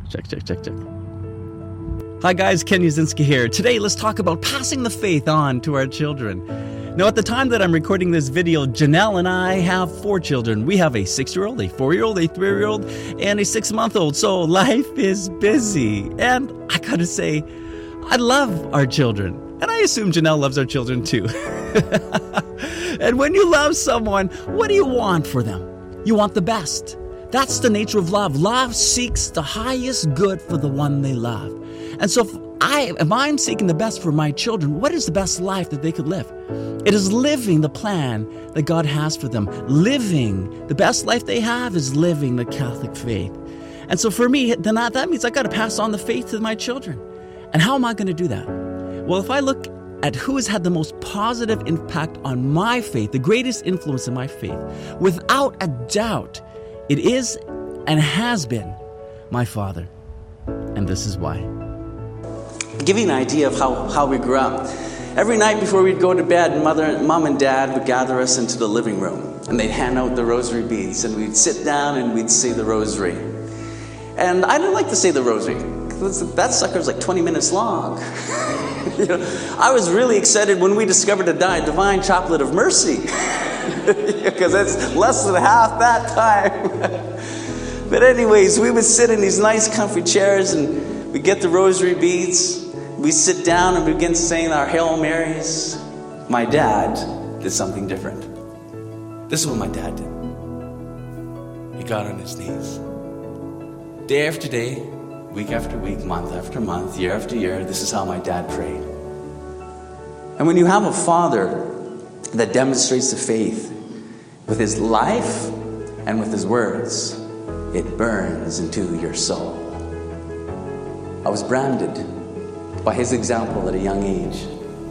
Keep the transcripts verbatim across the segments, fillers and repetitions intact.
Check, check, check, check. Hi guys, Ken Uzinski here. Today, let's talk about passing the faith on to our children. Now, at the time that I'm recording this video, Janelle and I have four children. We have a six-year-old, a four-year-old, a three-year-old, and a six-month-old. So life is busy. And I gotta say, I love our children. And I assume Janelle loves our children too. And when you love someone, what do you want for them? You want the best. That's the nature of love. Love seeks the highest good for the one they love. And so if, I, if I'm seeking the best for my children, what is the best life that they could live? It is living the plan that God has for them. Living, the best life they have is living the Catholic faith. And so for me, then that, that means I got to pass on the faith to my children. And how am I going to do that? Well, if I look at who has had the most positive impact on my faith, the greatest influence in my faith, without a doubt, it is and has been my father. And this is why. To give you an idea of how, how we grew up, every night before we'd go to bed, mother, mom and dad would gather us into the living room, and they'd hand out the rosary beads, and we'd sit down and we'd say the rosary. And I didn't like to say the rosary. That sucker's like twenty minutes long. You know, I was really excited when we discovered the Divine Chaplet of Mercy, because it's less than half that time. But anyways, we would sit in these nice comfy chairs and we get the rosary beads. We sit down and begin saying our Hail Marys. My dad did something different. This is what my dad did. He got on his knees. Day after day, week after week, month after month, year after year, this is how my dad prayed. And when you have a father that demonstrates the faith with his life and with his words, it burns into your soul. I was branded by his example at a young age.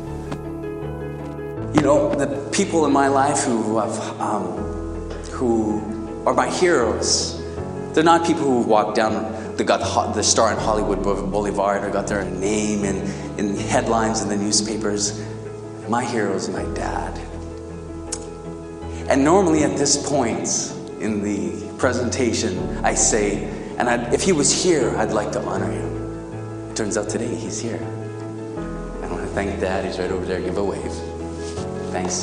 You know, the people in my life who have, um, who are my heroes, they're not people who walk down, they got the star in Hollywood Boulevard or got their name in, in headlines in the newspapers. My hero is my dad. And normally at this point in the presentation, I say, and I'd, if he was here, I'd like to honor him. It turns out today he's here. I want to thank Dad. He's right over there. Give a wave. Thanks.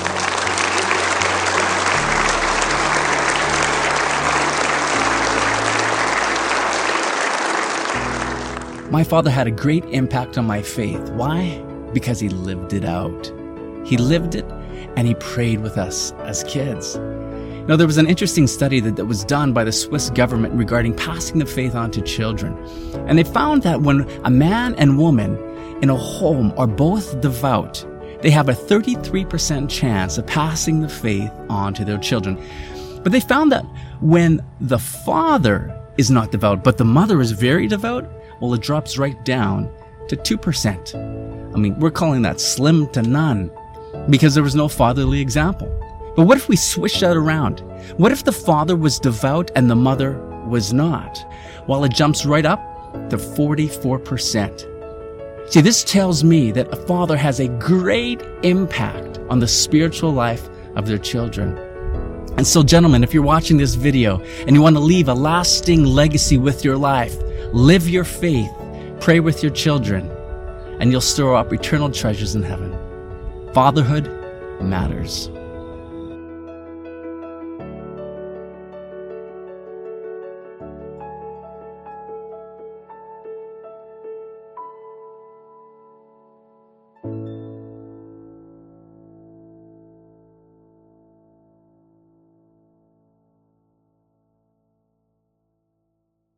My father had a great impact on my faith. Why? Because he lived it out. He lived it, and he prayed with us as kids. Now, there was an interesting study that, that was done by the Swiss government regarding passing the faith on to children. And they found that when a man and woman in a home are both devout, they have a thirty-three percent chance of passing the faith on to their children. But they found that when the father is not devout, but the mother is very devout, well, it drops right down to two percent. I mean, we're calling that slim to none because there was no fatherly example. But what if we switched that around? What if the father was devout and the mother was not? Well, it jumps right up to forty-four percent. See, this tells me that a father has a great impact on the spiritual life of their children. And so, gentlemen, if you're watching this video and you want to leave a lasting legacy with your life, live your faith, pray with your children, and you'll store up eternal treasures in heaven. Fatherhood matters.